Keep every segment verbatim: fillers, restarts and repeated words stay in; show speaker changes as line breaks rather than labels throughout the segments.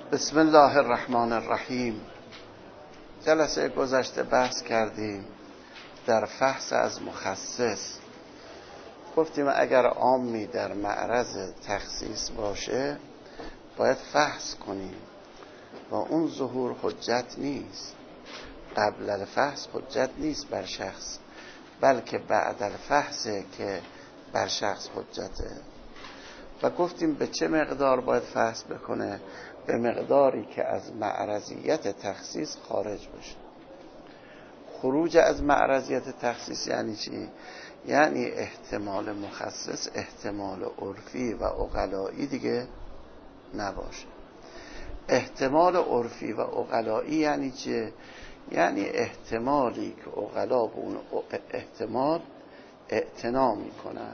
بسم الله الرحمن الرحیم. جلسه گذشته بحث کردیم در فحص از مخصص. گفتیم اگر عامی در معرض تخصیص باشه باید فحص کنیم و اون ظهور حجت نیست. قبل الفحص حجت نیست بر شخص، بلکه بعد الفحص که بر شخص حجته. و گفتیم به چه مقدار باید فحص بکنه؟ به مقداری که از معرضیت تخصیص خارج بشه. خروج از معرضیت تخصیص یعنی چی؟ یعنی احتمال مخصص احتمال عرفی و عقلایی دیگه نباشه. احتمال عرفی و عقلایی یعنی چی؟ یعنی احتمالی که عقلا به اون احتمال اعتنا میکنن.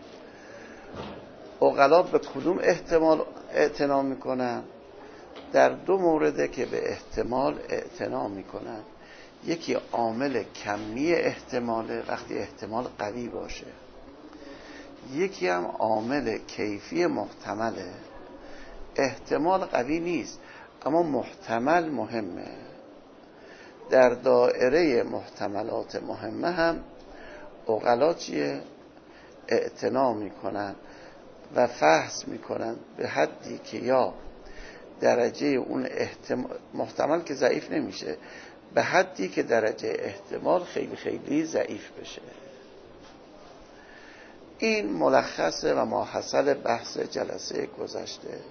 عقلا به کدوم احتمال اعتنا میکنن؟ در دو مورده که به احتمال اعتنا میکنن. یکی عامل کمی احتماله وقتی احتمال قوی باشه، یکی هم عامل کیفی محتمله. احتمال قوی نیست اما محتمل مهمه. در دایره محتملات مهمه هم عقلا چیه؟ اعتنا میکنن و فحص میکنن به حدی که یا درجه اون احتمال محتمل که ضعیف نمیشه، به حدی که درجه احتمال خیلی خیلی ضعیف بشه. این ملخصه و ماحصل بحث جلسه گذشته.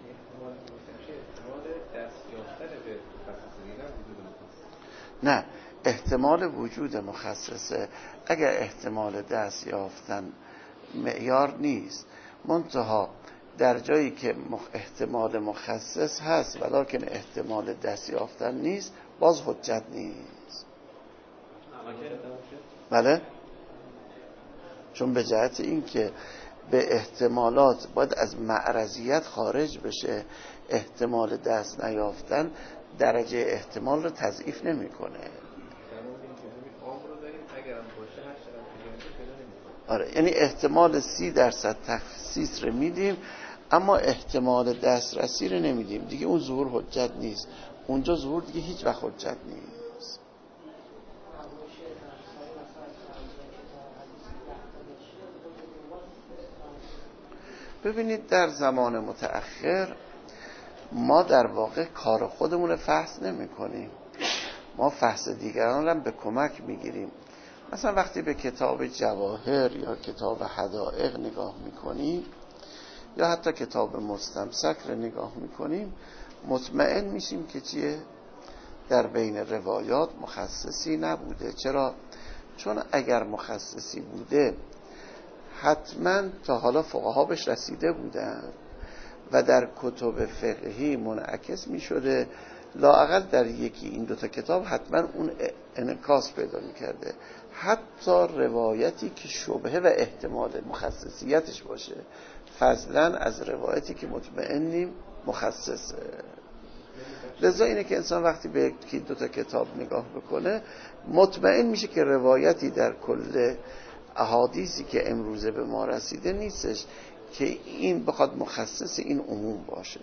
نه، احتمال وجود مخصصه. اگر احتمال دست یافتن معیار نیست، منتها در جایی که احتمال مخصص هست ولکن احتمال دست یافتن نیست، باز حجت نیست. بله؟ چون به جهت این که به احتمالات باید از معرضیت خارج بشه، احتمال دست نیافتن درجه احتمال رو تضعیف نمیکنه. آره، یعنی احتمال سی درصد تخصیص رو میدیم اما احتمال دسترسی رو نمیدیم. دیگه اون ظهور حجت نیست. اونجا ظهور دیگه هیچ وقت حجت نیست. ببینید در زمان متأخر ما در واقع کار خودمون فحص نمی کنیم. ما فحص دیگران رو به کمک میگیریم. مثلا وقتی به کتاب جواهر یا کتاب حدائق نگاه میکنیم یا حتی کتاب مستمسک رو نگاه میکنیم، مطمئن میشیم که چیه؟ در بین روایات مخصصی نبوده. چرا؟ چون اگر مخصصی بوده حتما تا حالا فقها بهش رسیده بودن و در کتب فقهی منعکس میشده. لااقل در یکی این دوتا کتاب حتما اون انعکاس پیدا میکرده. حتی روایتی که شبهه و احتمال مخصصیتش باشه، فضلا از روایتی که مطمئنیم مخصصه. لذا اینه که انسان وقتی به یکی دوتا کتاب نگاه بکنه مطمئن میشه که روایتی در کل احادیثی که امروزه به ما رسیده نیستش که این بخواد مخصص این عموم باشه.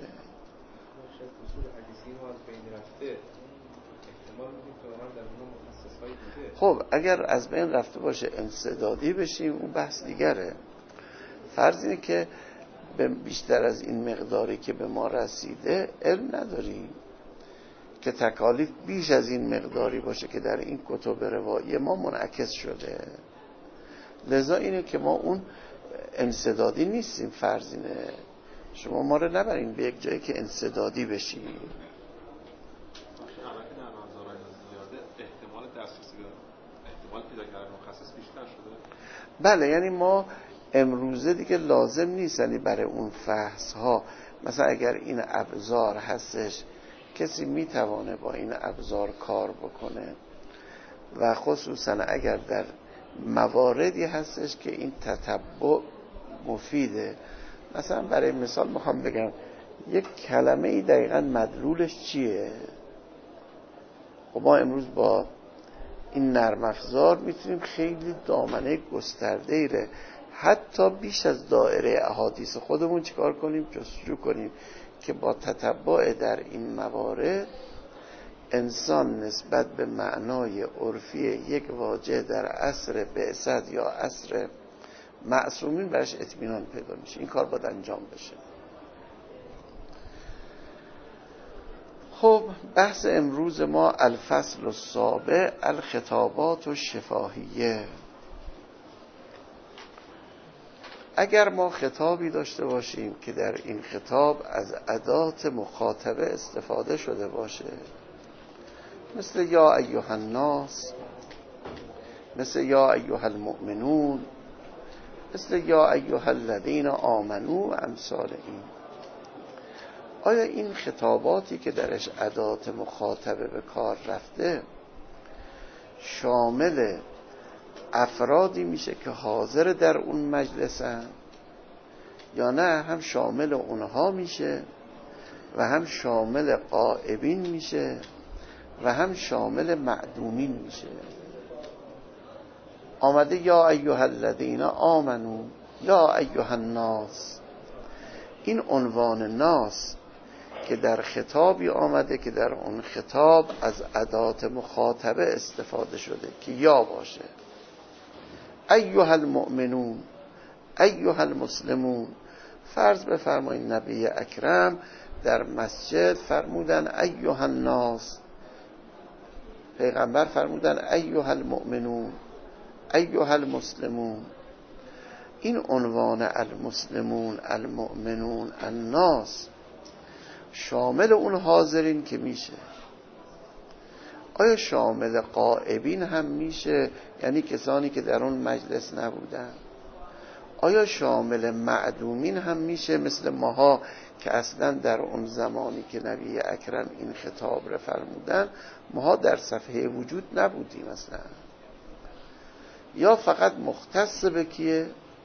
خب اگر از بین رفته باشه انسدادی بشیم اون بحث دیگره. فرض اینه که بیشتر از این مقداری که به ما رسیده علم نداریم، که تکالیف بیش از این مقداری باشه که در این کتب روایی ما منعکس شده. لذا اینه که ما اون انسدادی نیستیم. فرض اینه شما ما رو نبرین به یک جایی که انسدادی بشیم. بله، یعنی ما امروزه دیگه لازم نیست، یعنی برای اون فحص ها مثلا اگر این ابزار هستش کسی میتوانه با این ابزار کار بکنه و خصوصا اگر در مواردی هستش که این تتبع مفیده. مثلا برای مثال میخوام بگم یک کلمه ای دقیقا مدلولش چیه. و ما امروز با این نرم افزار میتونیم خیلی دامنه گسترده‌ای ره حتی بیش از دایره احادیث خودمون چیکار کنیم؟ جستجو کنیم که با تتبع در این موارد انسان نسبت به معنای عرفی یک واژه در عصر بعثت یا عصر معصومین برش اطمینان پیدا میشه. این کار باید انجام بشه. خب بحث امروز ما الفصل السابع الخطابات الشفاهیه. اگر ما خطابی داشته باشیم که در این خطاب از ادات مخاطبه استفاده شده باشه، مثل یا ایها الناس، مثل یا ایها المؤمنون، مثل یا ایها الذین آمنوا، امثال این، آیا این خطاباتی که درش ادات مخاطبه به کار رفته شامل افرادی میشه که حاضر در اون مجلسن، یا نه هم شامل اونها میشه و هم شامل غائبین میشه و هم شامل معدومین میشه؟ آمده یا ایها الذین آمنو، یا ایها الناس. این عنوان ناس که در خطابی آمده که در اون خطاب از ادات مخاطبه استفاده شده که یا باشه. ایها المؤمنون، ایها المسلمون. فرض بفرمایید نبی اکرم در مسجد فرمودن ایها الناس، پیغمبر فرمودن ایها المؤمنون، ایها المسلمون. این عنوان المسلمون، المؤمنون، الناس شامل اون حاضرین که میشه. آیا شامل غائبین هم میشه، یعنی کسانی که در اون مجلس نبودن؟ آیا شامل معدومین هم میشه، مثل ماها که اصلا در اون زمانی که نبی اکرم این خطاب را فرمودن ماها در صفحه وجود نبودیم اصلا؟ یا فقط مختص به کیه؟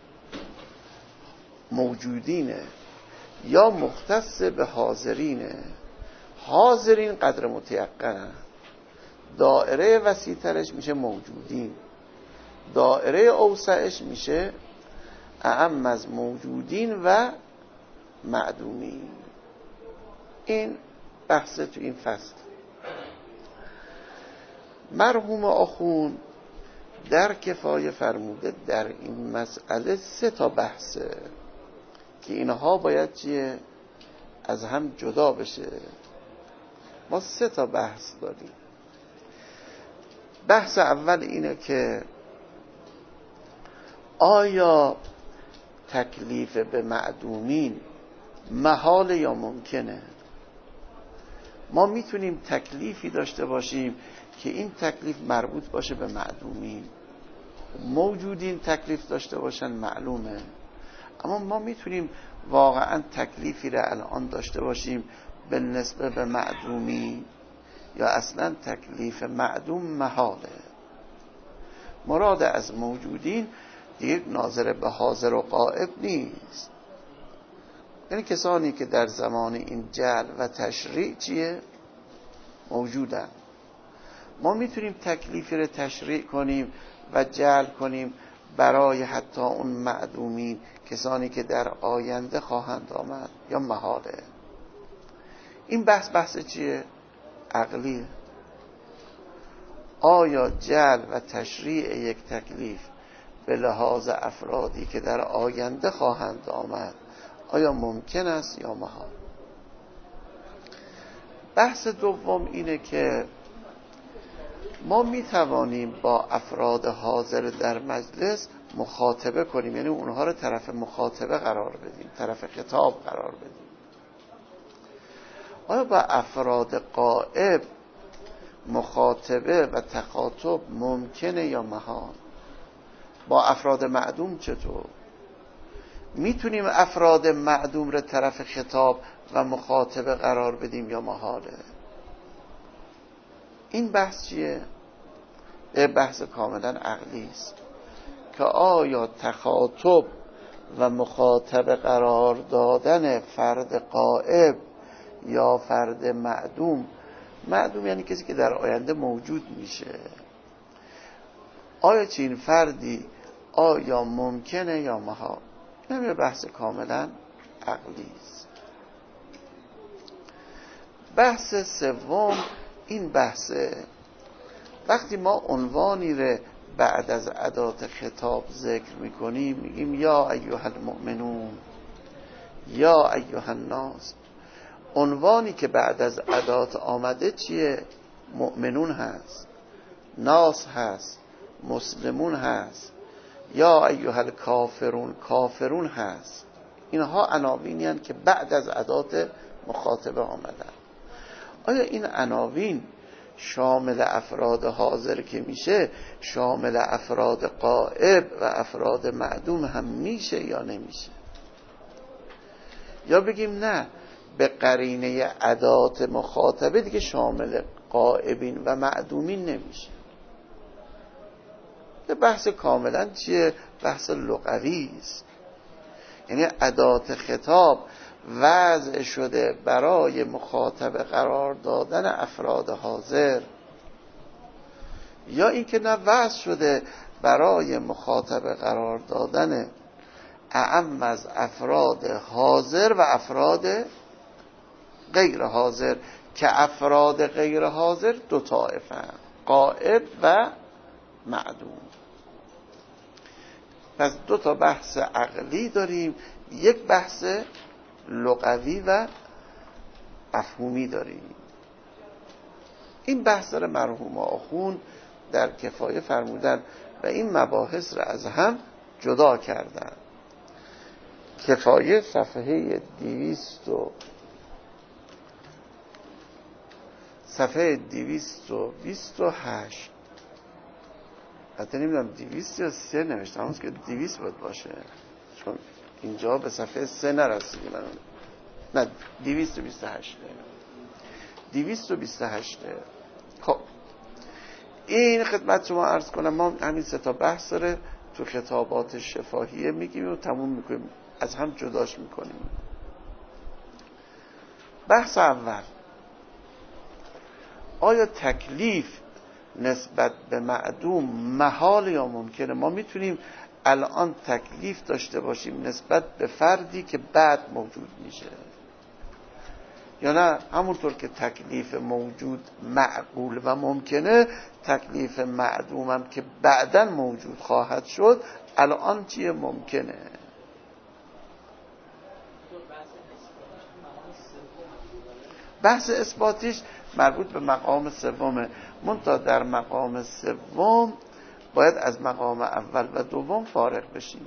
موجودینه، یا مختص به حاضرینه؟ حاضرین قدر متیقنه. دائره وسیع‌ترش میشه موجودین، دائره اوسعش میشه اعم از موجودین و معدومین. این بحث تو این فصل. مرحوم آخوند در کفایه فرموده در این مسئله سه تا بحثه که اینها باید چیه؟ از هم جدا بشه. ما سه تا بحث داریم. بحث اول اینه که آیا تکلیف به معدومین محال یا ممکنه؟ ما میتونیم تکلیفی داشته باشیم که این تکلیف مربوط باشه به معدومین، موجودین تکلیف داشته باشن، معلومه. اما ما میتونیم واقعا تکلیفی را الان داشته باشیم به نسبت به معدومین، یا اصلا تکلیف معدوم محاله؟ مراد از موجودین دیگه ناظر به حاضر و غائب نیست، یعنی کسانی که در زمان این جعل و تشریع چیه؟ موجودن. ما میتونیم تکلیفی رو تشریع کنیم و جعل کنیم برای حتی اون معدومین، کسانی که در آینده خواهند آمد، یا محاله؟ این بحث بحث چیه؟ عقلیه. آیا جعل و تشریع یک تکلیف به لحاظ افرادی که در آینده خواهند آمد آیا ممکن است یا محال؟ بحث دوم اینه که ما می توانیم با افراد حاضر در مجلس مخاطبه کنیم، یعنی اونها رو طرف مخاطبه قرار بدیم، طرف خطاب قرار بدیم. آیا با افراد غائب مخاطبه و تخاطب ممکنه یا محال؟ با افراد معدوم چطور؟ میتونیم افراد معدوم رو طرف خطاب و مخاطبه قرار بدیم یا محاله؟ این بحث چیه؟ بحث کاملا عقلی است که آیا تخاطب و مخاطبه قرار دادن فرد غائب یا فرد معدوم، معدوم یعنی کسی که در آینده موجود میشه، آیا چنین فردی آیا ممکنه یا محال. این یه بحث کاملا عقلی است. بحث سوم این بحثه، وقتی ما عنوانی رو بعد از ادات خطاب ذکر میکنیم میگیم یا ایها المؤمنون، یا ایها الناس. عنوانی که بعد از ادات آمده چیه؟ مؤمنون هست، ناس هست، مسلمون هست، یا ایها الکافرون، کافرون هست. اینها عناوینی هستند که بعد از ادات مخاطبه آمدن. آیا این عناوین شامل افراد حاضر که میشه شامل افراد غائب و افراد معدوم هم میشه یا نمیشه؟ یا بگیم نه، به قرینه ادات مخاطبه دیگه شامل غائبین و معدومین نمیشه. یه بحث کاملا چیه؟ بحث لغوی است. یعنی ادات خطاب وضع شده برای مخاطب قرار دادن افراد حاضر، یا اینکه نه وضع شده برای مخاطب قرار دادن اعم از افراد حاضر و افراد غیر حاضر، که افراد غیر حاضر دو طایفه هم، غائب و معدوم. پس دو تا بحث عقلی داریم، یک بحث لغوی و مفهومی داریم. این بحث داره مرحوم آخوند در کفایه فرمودن و این مباحث را از هم جدا کردن. کفایه صفحه دویست و صفحه دویست و بیست و هشت، حتی نمیدونم دویست یا سه نوشته، همونست که دویست باید باشه چون اینجا به صفحه سه نرسیدیم. نه، دویست و بیست و هشت دویست و بیست و هشت. خب این خدمت شما عرض کنم، ما همین سه تا بحث داره تو خطابات شفاهیه میگیم و تموم میکنیم، از هم جداش میکنیم. بحث اول، آیا تکلیف نسبت به معدوم محال یا ممکنه؟ ما میتونیم الان تکلیف داشته باشیم نسبت به فردی که بعد موجود میشه، یا نه همونطور که تکلیف موجود معقول و ممکنه، تکلیف معدوم هم که بعداً موجود خواهد شد الان چیه؟ ممکنه. بحث اثباتیش مربوط به مقام سومه، منتها در مقام سوم باید از مقام اول و دوم فارغ بشیم.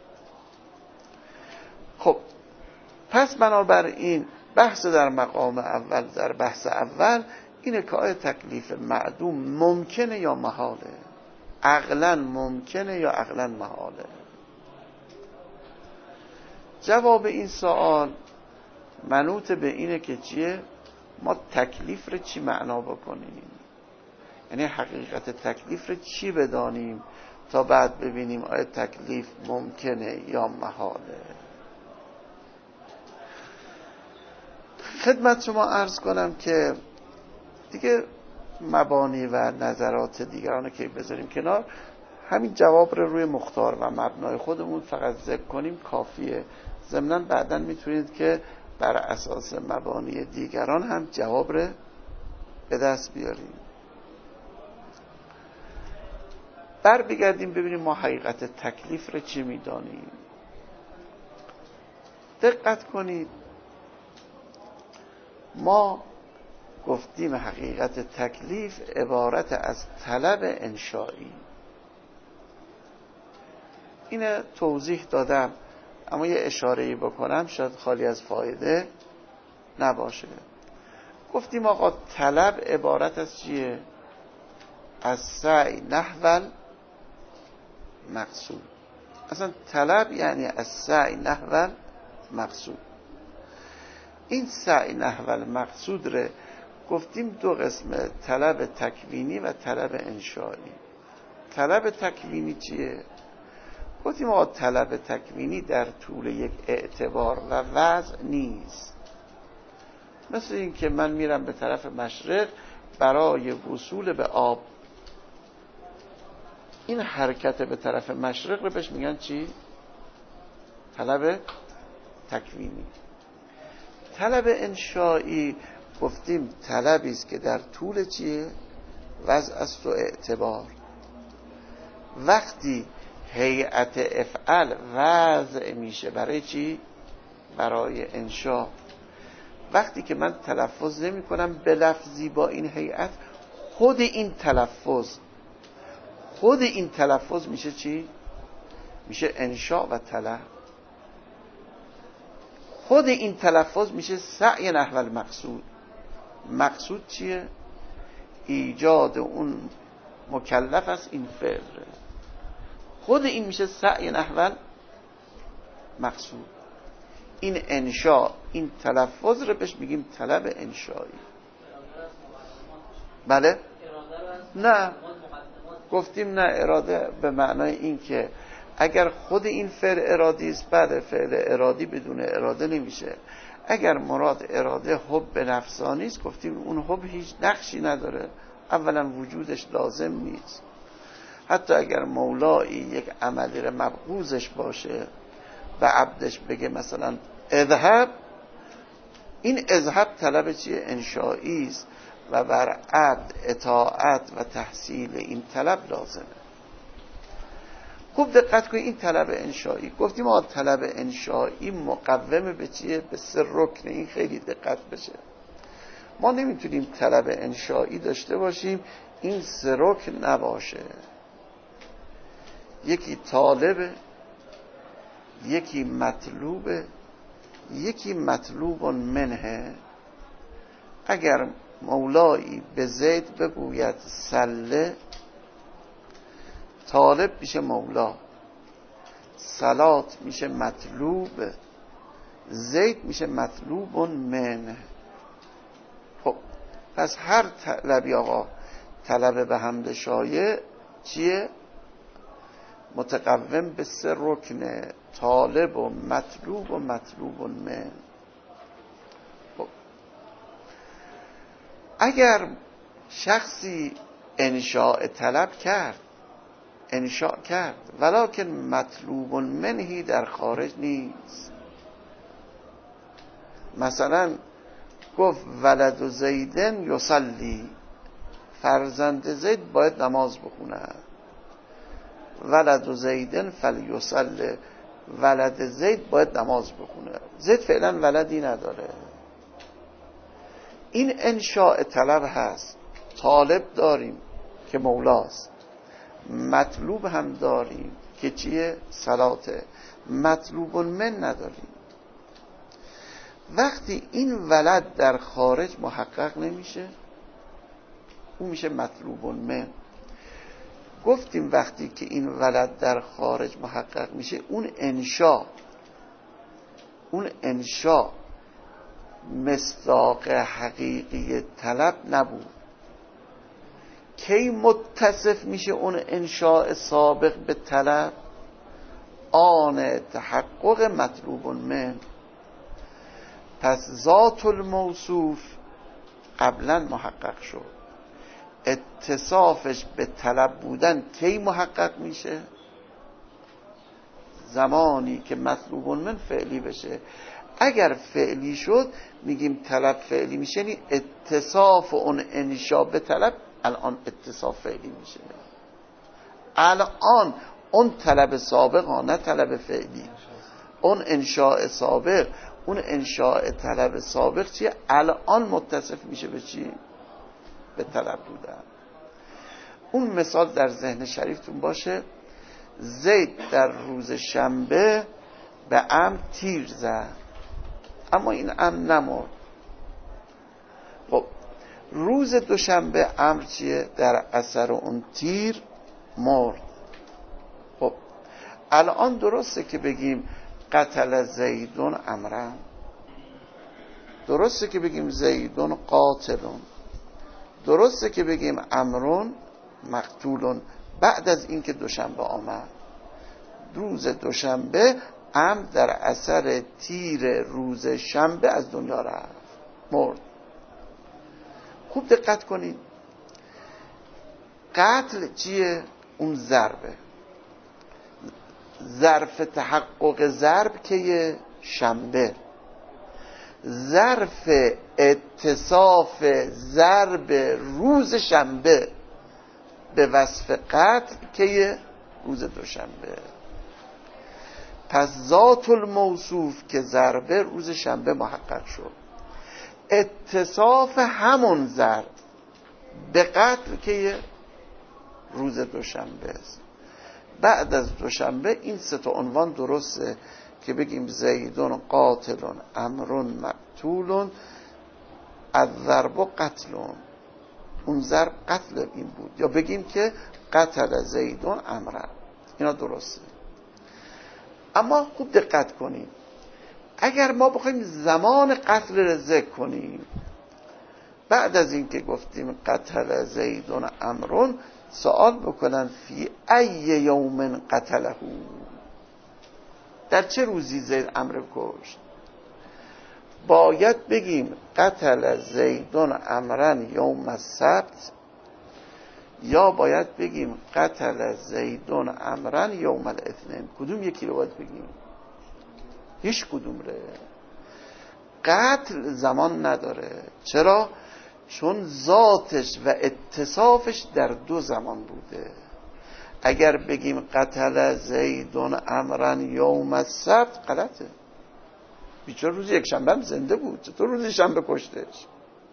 خب پس بنابراین بحث در مقام اول، در بحث اول اینه که آیا تکلیف معدوم ممکنه یا محاله؟ عقلاً ممکنه یا عقلاً محاله؟ جواب این سوال منوط به اینه که چیه؟ ما تکلیف رو چی معنا بکنیم، یعنی حقیقت تکلیف رو چی بدانیم تا بعد ببینیم آیا تکلیف ممکنه یا محاله. خدمت شما عرض کنم که دیگه مبانی و نظرات دیگران که بذاریم کنار، همین جواب رو روی مختار و مبنای خودمون فقط ذکر کنیم کافیه. ضمناً بعداً میتونید که بر اساس مبانی دیگران هم جواب رو به دست بیاریم. بر بگردیم ببینیم ما حقیقت تکلیف رو چی میدانیم. دقت کنید، ما گفتیم حقیقت تکلیف عبارت از طلب انشایی. اینه توضیح دادم، اما یه اشاره‌ای بکنم شاید خالی از فایده نباشه. گفتیم آقا طلب عبارت از چیه؟ از سعی نحو مقصود. اصلا طلب یعنی از سعی نحو مقصود. این سعی نحو مقصود رو گفتیم دو قسمه، طلب تکوینی و طلب انشایی. طلب تکوینی چیه؟ گفتیم آقا طلب تکوینی در طول یک اعتبار و وضع نیست. مثل این که من میرم به طرف مشرق برای وصول به آب، این حرکت به طرف مشرق رو بهش میگن چی؟ طلب تکوینی. طلب انشایی گفتیم طلبی است که در طول چیه؟ وضع است و اعتبار. وقتی هیئت افعل وضع میشه برای چی؟ برای انشا. وقتی که من تلفظ نمی کنم به لفظی با این هیئت، خود این تلفظ خود این تلفظ میشه چی؟ میشه انشا و طلب. خود این تلفظ میشه سعی نحو المقصود. مقصود چیه؟ ایجاد اون مکلف است این فعل. خود این میشه سعی نحو مقصود. این انشا، این تلفظ رو بهش میگیم طلب انشایی. بله؟ نه، گفتیم نه، اراده به معنای این که اگر خود این فعل ارادی است، بعد فعل ارادی بدون اراده نمیشه. اگر مراد اراده حب نفسانی است، گفتیم اون حب هیچ نقشی نداره، اولا وجودش لازم نیست. حتی اگر مولایی یک عملی رو مبغوزش باشه و عبدش بگه مثلا اذهب، این اذهب طلب چیه؟ انشایی است و بر عبد اطاعت و تحصیل این طلب لازمه. خوب دقت کنید، این طلب انشایی گفتیم ما طلب انشایی مقوم به چیه؟ به سه رکن. این خیلی دقت بشه. ما نمیتونیم طلب انشایی داشته باشیم این سه رکن نباشه. یکی طالبه، یکی مطلوبه، یکی مطلوب منه. اگر مولایی به زید بگوید سله، طالب میشه مولا، صلات میشه مطلوب، زید میشه مطلوب منه. خب پس هر طلبی آقا طلب به حمد شایع چیه؟ متقوم به سه رکن: طالب و مطلوب و مطلوب من. خب اگر شخصی انشاء طلب کرد، انشاء کرد ولکن مطلوب منهی در خارج نیست، مثلا گفت ولد زیدن یصلی، فرزند زید باید نماز بخونه، ولد زیدن فلیصلی، ولد زید باید نماز بخونه. زید فعلا ولدی نداره. این انشاء طلب هست. طالب داریم که مولاست، مطلوب هم داریم که چیه؟ صلاته. مطلوب من نداریم. وقتی این ولد در خارج محقق نمیشه، اون میشه مطلوب من. گفتیم وقتی که این ولد در خارج محقق میشه، اون انشا اون انشا مصداق حقیقی طلب نبود. کی متصف میشه اون انشاء سابق به طلب؟ آن تحقق مطلوب من. پس ذات الموصوف قبلا محقق شد، اتصافش به طلب بودن کی محقق میشه؟ زمانی که مطلوب من فعلی بشه. اگر فعلی شد میگیم طلب فعلی میشه، یعنی اتصاف اون انشاء به طلب الان اتصاف فعلی میشه. الان اون طلب سابق ها، نه طلب فعلی، اون انشاء سابق، اون انشاء طلب سابق چیه؟ الان متصف میشه به چی؟ به طلب بودن. اون مثال در ذهن شریفتون باشه، زید در روز شنبه به عمد تیر زد، اما این عمد نمرد. خب روز دوشنبه عمد چیه؟ در اثر اون تیر مرد. خب الان درسته که بگیم قتل زیدون عمرن، درسته که بگیم زیدون قاتلون، درسته که بگیم عمرون مقتولون. بعد از اینکه دوشنبه آمد، روز دوشنبه عمد در اثر تیر روز شنبه از دنیا رفت، مرد. خوب دقت کنید، قتل چیه؟ اون ضربه. ظرف تحقق ضرب که شنبه، ظرف اتصاف ضرب روز شنبه به وصف قتل که روز دوشنبه. پس ذات الموصوف که ضربه روز شنبه محقق شد، اتصاف همون ضرب به قتل که روز دوشنبه است. بعد از دوشنبه این سه تا عنوان درسته که بگیم زیدون قاتلون عمرون مقتولون الضرب قتلون، اون ضرب قتل این بود، یا بگیم که قتل زیدون عمرون، اینا درسته. اما خوب دقت کنیم، اگر ما بخوایم زمان قتل را ذکر کنیم، بعد از این که گفتیم قتل زیدون عمرون، سوال بکنن فی ای یوم قتله، در چه روزی زید عمرو کشت؟ باید بگیم قتل زیدون عمرن یوم السبت، یا باید بگیم قتل زیدون عمرن یوم الاثنین؟ کدوم یکی رو باید بگیم؟ هیچ کدوم ره. قتل زمان نداره. چرا؟ چون ذاتش و اتصافش در دو زمان بوده. اگر بگیم قتل زیدون عمرن یوم السبت غلطه، بیچاره روز یک شنبه هم زنده بود، چطور روز شنبه کشتش؟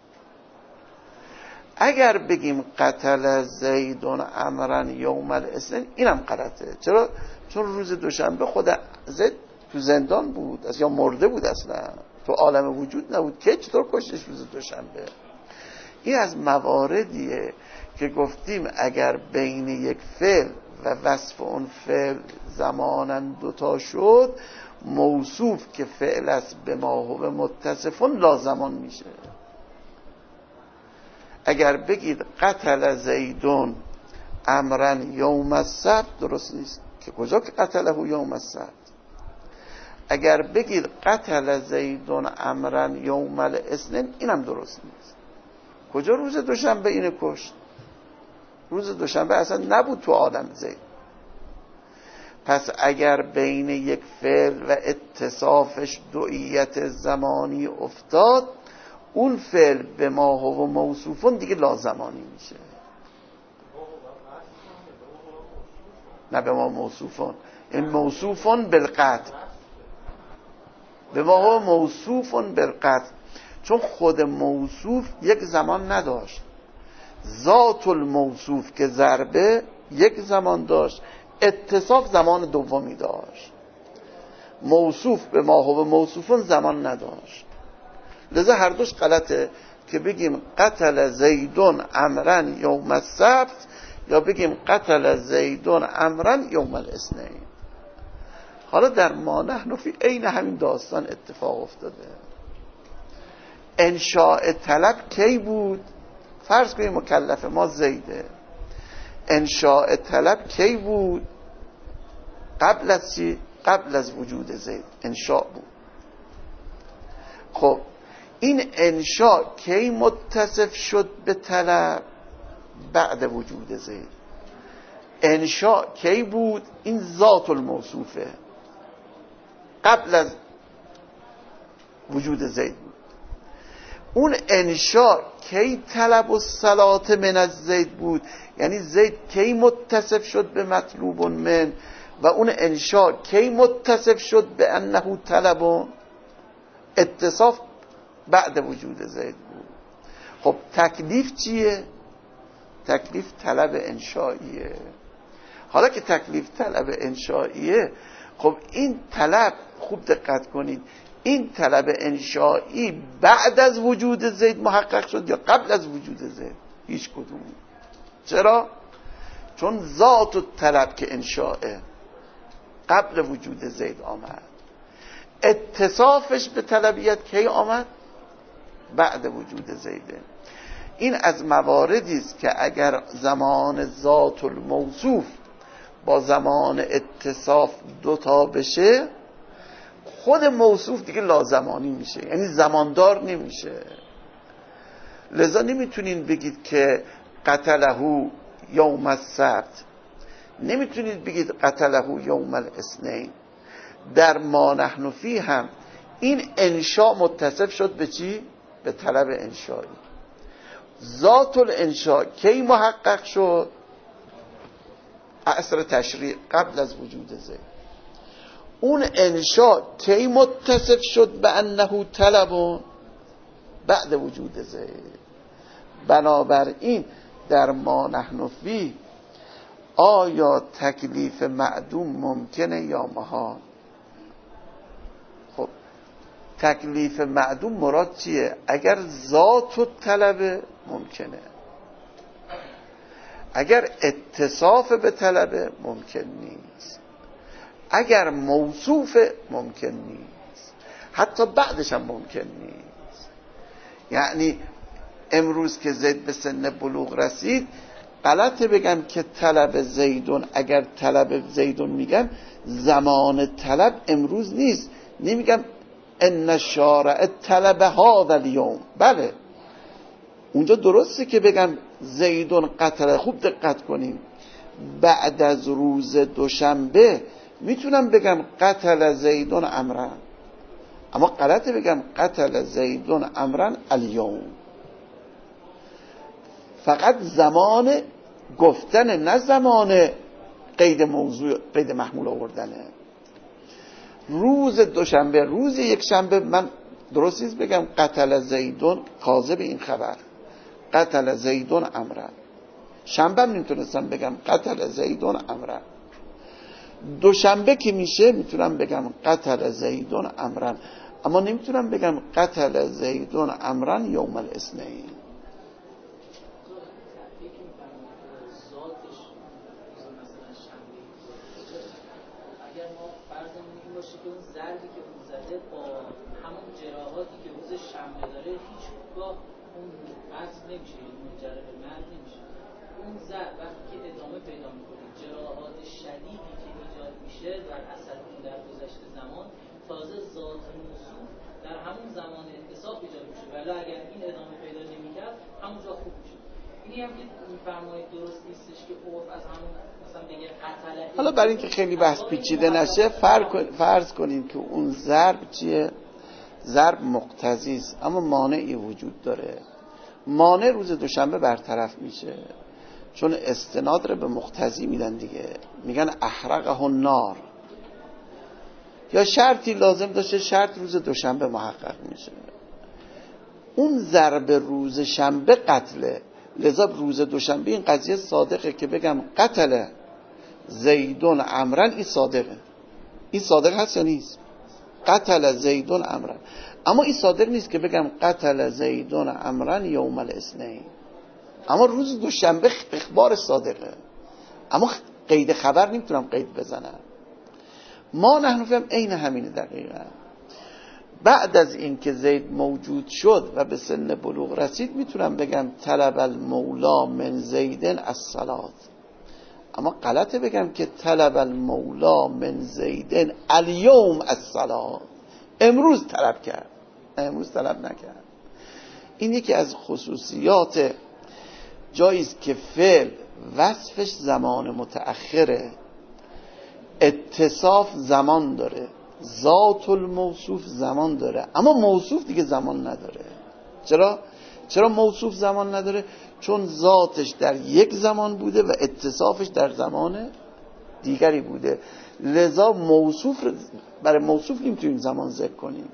اگر بگیم قتل زیدون عمرن یوم الاثنین اینم غلطه. چرا؟ چون روز دوشنبه خود زید تو زندان بود از یا مرده بود، اصلا تو عالم وجود نبود، که چطور کشتش روز دوشنبه؟ این از مواردیه که گفتیم اگر بین یک فعل و وصف اون فعل زمانن دوتا شد، موصوف که فعل است به ما هو متصفون لازمان میشه. اگر بگید قتل زیدون عمرن یوم السبت درست نیست، که کجا که قتله یوم السبت. اگر بگید قتل زیدون عمرن یوم الاثنین اینم درست نیست، کجا روز دوشنبه اینو کشت؟ روز دوشنبه اصلا نبود تو عالم زید. پس اگر بین یک فعل و اتصافش دوئیت زمانی افتاد، اون فعل به ما هو موصوفون دیگه لازمانی میشه. نه به ما موصوفون، این موصوفون بالقتل، به ما هو موصوفون بالقتل، چون خود موصوف یک زمان نداشت. ذات الموصوف که ضربه یک زمان داشت، اتصاف زمان دومی داشت. موصوف به ما هو موصوفون زمان نداشت. لذا هر دوش غلطه که بگیم قتل زیدون عمرن یوم السبت یا بگیم قتل زیدون عمرن یوم الاثنین. حالا در ما نحن فی عین همین داستان اتفاق افتاده. انشاء طلب کی بود؟ فرض کنیم مکلف ما زیده، انشاء طلب کی بود؟ قبل از چی؟ قبل از وجود زید انشاء بود. خب این انشاء کی متصف شد به طلب؟ بعد وجود زید. انشاء کی بود؟ این ذات الموصوفه، قبل از وجود زید بود. اون انشاء کی طلب الصلاة من از زید بود؟ یعنی زید کی متصف شد به مطلوب من، و اون انشاء کی متصف شد به انه طلب؟ اتصاف بعد وجود زید بود. خب تکلیف چیه؟ تکلیف طلب انشائیه. حالا که تکلیف طلب انشائیه، خب این طلب، خوب دقت کنید، این طلب انشائی بعد از وجود زید محقق شد یا قبل از وجود زید؟ هیچ کدوم. چرا؟ چون ذات و طلب که انشاءه قبل وجود زید آمد. اتصافش به طلبیت کی آمد؟ بعد وجود زیده. این از مواردی است که اگر زمان ذات الموصوف با زمان اتصاف دوتا بشه، خود موصوف دیگه لازمانی میشه، یعنی زماندار نمیشه. لذا نمیتونین بگید که قتله یوم السبت نمیتونید بگید قتله یوم الاثنین. در ما نحن فی هم این انشاء متصف شد به چی؟ به طلب انشایی. ذات الانشاء کی محقق شد؟ عصر تشریع، قبل از وجود زید. اون انشاء کی متصف شد به انه طلب؟ بعد وجود زید. بنابراین در ما نحن فی آیا تکلیف معدوم ممکنه یا محال؟ خب تکلیف معدوم مراد چیه؟ اگر ذات و طلب ممکنه، اگر اتصاف به طلب ممکن نیست، اگر موصوف ممکن نیست، حتی بعدش هم ممکن نیست. یعنی امروز که زید به سن بلوغ رسید غلطه بگم که طلب زیدون. اگر طلب زیدون میگم زمان طلب امروز نیست، نمیگم ان شارع طلب هذا اليوم. بله اونجا درسته که بگم زیدون قتل. خوب دقت کنیم، بعد از روز دوشنبه میتونم بگم قتل زیدون امرن، اما غلطه بگم قتل زیدون امرن الیوم. فقط زمان گفتن، نه زمان قید موضوع، قید محمول آوردنه. روز دوشنبه، روز یک شنبه من درست نیست بگم قتل زیدون کاذب این خبر، قتل زیدون امرن. شنبه هم نمیتونستم بگم قتل زیدون امرن. دوشنبه که میشه میتونم بگم قتل زیدون امرن، اما نمیتونم بگم قتل زیدون امرن یوم الاثنین.
ضربی که اون زده با همون جراحاتی که روز شنبه داره هیچ گاه اون وصل نمیشه، منجر به مرگ نمیشه. اون ضرب وقتی که ادامه پیدا میکنه، جراحات شدیدی که ایجاد میشه در اثر اون در گذشت زمان، تازه ذات موصوف در همون زمان اتصاف ایجاد میشه، ولی اگر این ادامه پیدا نمیکرد همونجا خوب میشه. اینی هم که میفرمایید درست نیستش که عرف از همون مثلا بگه قتل.
حالا برای اینکه خیلی بحث پیچیده نشه فرض کنیم که اون ضرب چیه؟ ضرب مقتضی است اما مانعی وجود داره. مانع روز دوشنبه برطرف میشه، چون استناد رو به مقتضی میدن دیگه، میگن احرقه النار. یا شرطی لازم داشته، شرط روز دوشنبه محقق میشه. اون ضرب روز شنبه قتله، لذا روز دوشنبه این قضیه صادقه که بگم قتل زیدون امرن. این صادقه، این صادق هست یا نیست؟ قتل زیدون امرن. اما این صادق نیست که بگم قتل زیدون امرن یوم الاثنین. اما روز دوشنبه اخبار صادقه، اما قید خبر نمیتونم قید بزنم. ما نحن فهم عین همینه دقیقا. بعد از این که زید موجود شد و به سن بلوغ رسید میتونم بگم طلب المولا من زیدن الصلاة. اما غلطه بگم که طلب المولا من زیدن الیوم الصلاة، امروز طلب کرد، امروز طلب نکرد. این یکی از خصوصیات جاییست که فعل وصفش زمان متأخره، اتصاف زمان داره، ذات الموصوف زمان داره، اما موصوف دیگه زمان نداره. چرا؟ چرا موصوف زمان نداره؟ چون ذاتش در یک زمان بوده و اتصافش در زمان دیگری بوده. لذا موصوف برای موصوف نمیتونیم زمان ذکر کنیم.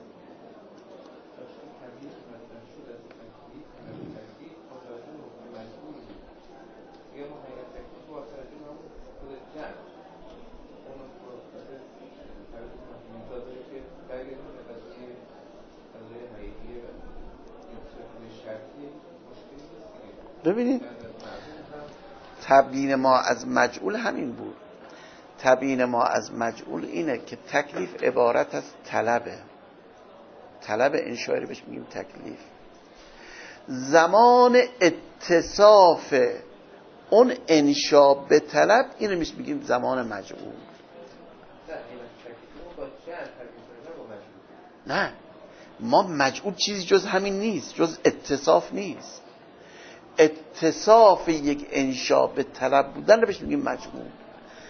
ببینید تبیین ما از مجعول همین بود. تبیین ما از مجعول اینه که تکلیف عبارت از طلبه، طلب انشایی بهش میگیم تکلیف. زمان اتصاف اون انشا به طلب اینو میش میگیم زمان مجعول. نه، ما مجعول چیزی جز همین نیست، جز اتصاف نیست. اتصاف یک انشا به طلب بودن رو بهش میگیم مجعول.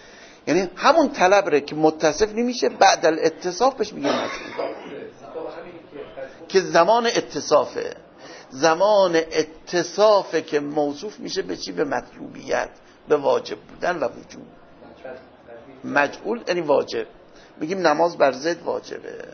یعنی همون طلب ره که متصف نمیشه بعد الاتصاف بهش میگه مجعول، که زمان اتصافه، زمان اتصافه که موصوف میشه به چی؟ به مطلوبیت، به واجب بودن و وجود. مجعول یعنی واجب. میگیم نماز بر ضد واجبه.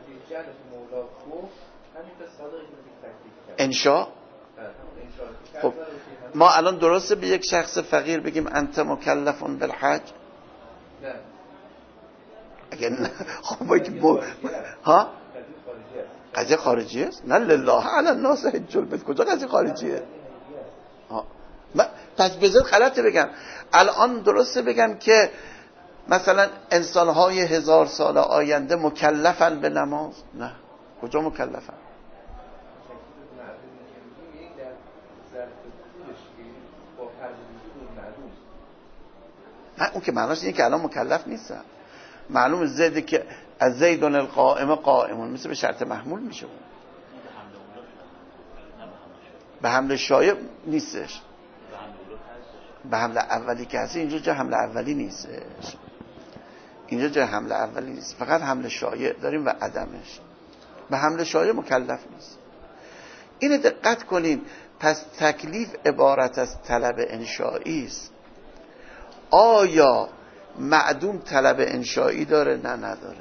انشا. خب ما الان درسته به یک شخص فقیر بگیم انت مکلفون بالحج؟ نه. اگه نه خب بگیم ب... ها؟ قضیه خارجی است؟ نه لله علی الناس حج البیت، کجا قضیه خارجیه؟ ها. پس بذار غلطه بگم. الان درسته بگم که مثلا انسان‌های هزار سال آینده مکلفن به نماز؟ نه. کجا مکلفن؟ نه اون که معناش اینه که الان مکلف نیستن. معلوم زیدی که از زیدون القائم قائمون مثل به شرط محمول میشه. اون به حمل شایع نیستش. به حمل اولی که هستی اینجا جا حمل اولی نیستش. اینجا جا حمل اولی نیست، فقط حمل شایع داریم و عدمش. به حمل شایع مکلف نیست. اینو دقت کنین. پس تکلیف عبارت از طلب انشایی است. آیا معدوم طلب انشایی داره؟ نه نداره.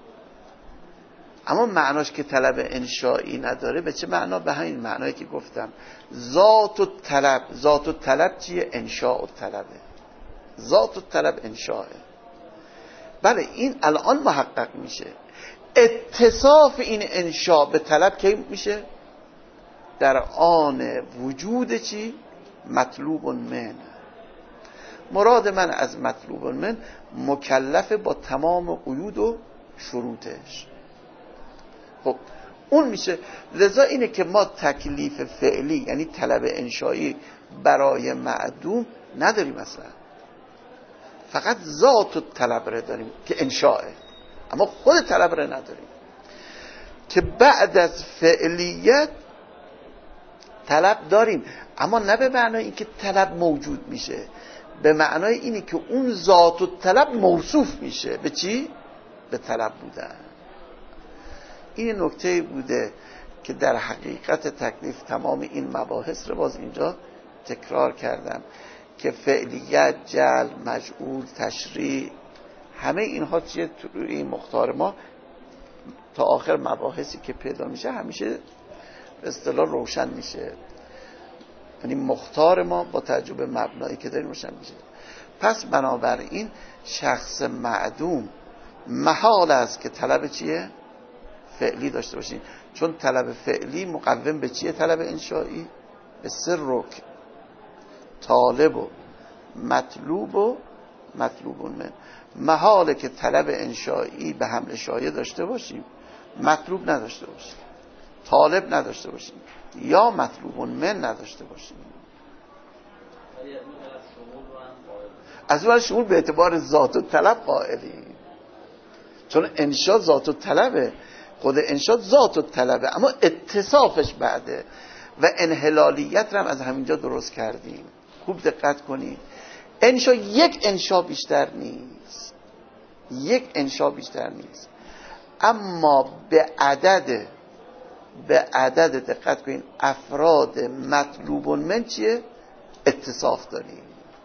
اما معناش که طلب انشایی نداره به چه معنا؟ به همین معنایی که گفتم. ذات و طلب. ذات و طلب چیه؟ انشاء و طلبه. ذات و طلب انشاءه. بله این الان محقق میشه. اتصاف این انشاء به طلب کی میشه؟ در آن وجود چی؟ مطلوب من. مراد من از مطلوب من مکلف با تمام قیود و شروطش. خب اون میشه. لذا اینه که ما تکلیف فعلی یعنی طلب انشایی برای معدوم نداریم اصلا. فقط ذات و طلب را داریم که انشاءه، اما خود طلب را نداریم. که بعد از فعلیت طلب داریم، اما نه به معنای این که طلب موجود میشه، به معنای اینی که اون ذات و طلب موصوف میشه به چی؟ به طلب بودن. این نکته بوده که در حقیقت تکلیف تمام این مباحث رو باز اینجا تکرار کردم که فعلیت، جعل، مجعول، تشریع، همه اینها چیه توی این مختار ما تا آخر مباحثی که پیدا میشه همیشه به اصطلاح روشن میشه. یعنی مختار ما با تجربه مبنایی که داریم روشن میشه. پس بنابراین شخص معدوم محال است که طلب چیه؟ فعلی داشته باشین، چون طلب فعلی مقوم به چیه؟ طلب انشایی به سر رک طالب و مطلوب و مطلوبون من. محاله که طلب انشایی به حمل شایع داشته باشیم، مطلوب نداشته باشیم، طالب نداشته باشیم یا مطلوبون من نداشته باشیم. از اون شمول به اعتبار ذات و طلب قائلی، چون انشا ذات و طلبه، خود انشا ذات و طلبه، اما اتصافش بعده و انحلالیت رو هم از همینجا درست کردیم. خوب دقت کنید. انشا یک انشا بیشتر نیست، یک انشا بیشتر نیست، اما به عدد به عدد دقت کنید افراد مطلوبون من چیه؟ اتصاف داریم.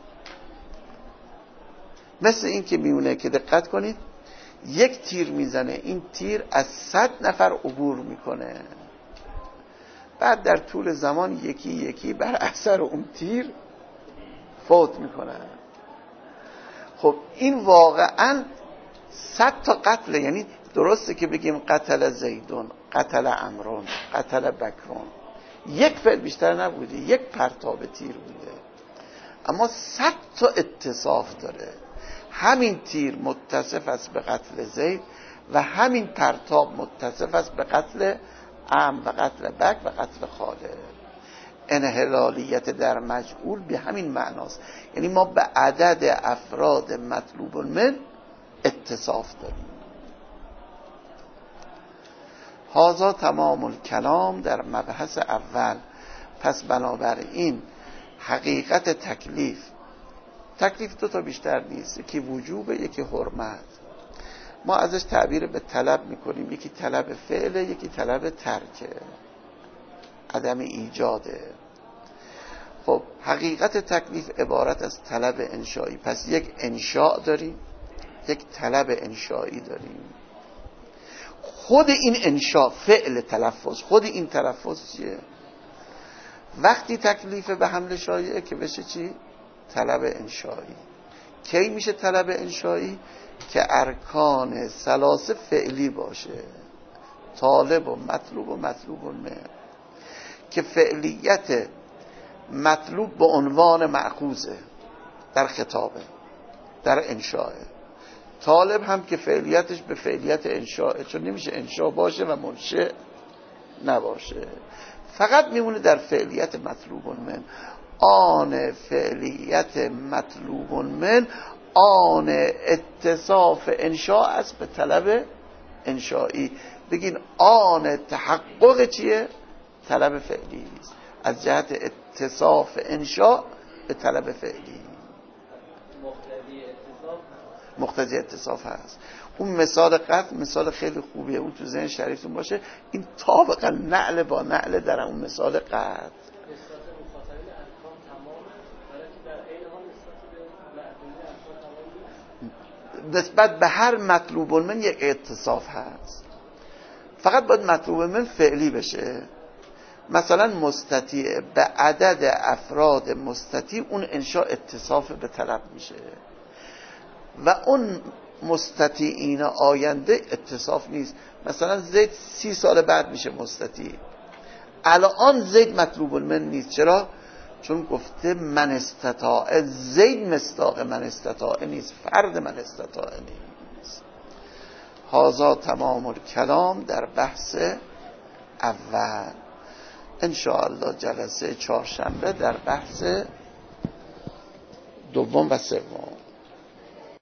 مثل این که میونه که دقت کنید یک تیر میزنه، این تیر از صد نفر عبور میکنه، بعد در طول زمان یکی یکی بر اثر اون تیر فوت میکنه. خب این واقعا صد تا قتله. یعنی درسته که بگیم قتل زیدون، قتل عمرون، قتل بکرون، یک فعل بیشتر نبوده، یک پرتاب تیر بوده، اما صد تا اتصاف داره. همین تیر متصف است به قتل زید و همین پرتاب متصف است به قتل عم و قتل بک و قتل خالد. انحلالیت در مجعول به همین معناست. یعنی ما به عدد افراد مطلوب من اتصاف داریم. هذا تمام الکلام در مبحث اول. پس بنابراین حقیقت تکلیف تکلیف دو تا بیشتر نیست، یکی وجوب، یکی حرمت. ما ازش تعبیر به طلب میکنیم، یکی طلب فعله، یکی طلب ترکه، عدم ایجاده. خب حقیقت تکلیف عبارت از طلب انشایی. پس یک انشاء داریم، یک طلب انشایی داریم. خود این انشاء فعل تلفظ، خود این تلفظ چیه؟ وقتی تکلیف به حمل شایعه که بشه چی؟ طلب انشایی. کی میشه طلب انشایی؟ که ارکان ثلاثه فعلی باشه، طالب و مطلوب و مطلوب المنه، که فعلیت مطلوب به عنوان مأخوذه در خطابه، در انشاءه. طالب هم که فعلیتش به فعلیت انشاءه، چون نمیشه انشاء باشه و منشأ نباشه، فقط میمونه در فعلیت مطلوب من. آن فعلیت مطلوب من آن اتصاف انشاء است به طلب انشایی. بگین آن تحقق چیه؟ طلب فعلی است، از جهت اتصاف انشاء به طلب فعلی. مقتضی اتصاف هست. اون مثال قطع مثال خیلی خوبیه، اون تو ذهن شریفتون باشه. این طابقا نعل با نعل در اون مثال قطع. نسبت به هر مطلوب من یک اتصاف هست، فقط باید مطلوب من فعلی بشه. مثلا مستطیع به عدد افراد مستطیع، اون انشاء اتصاف به طلب میشه، و اون مستطیعین آینده اتصاف نیست. مثلا زید سی سال بعد میشه مستطیع، الان زید مطلوب المن نیست. چرا؟ چون گفته من استطاع، زید مصداق من استطاع نیست، فرد من استطاع نیست. هذا تمام الکلام در بحث اول. انشاءالله جلسه چهارشنبه در بحث دوم و سوم.